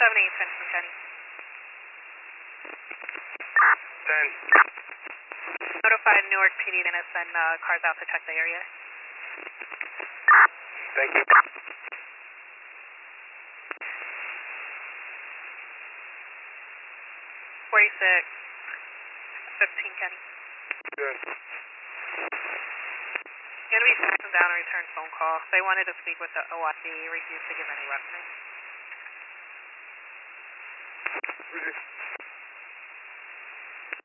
7-8, Henderson County. 10. Notify Newark PD and send cars out to check the area. Thank you. 46, 15 County. Good. Gonna be passing down a return phone call. They wanted to speak with the OID, refused to give any reference.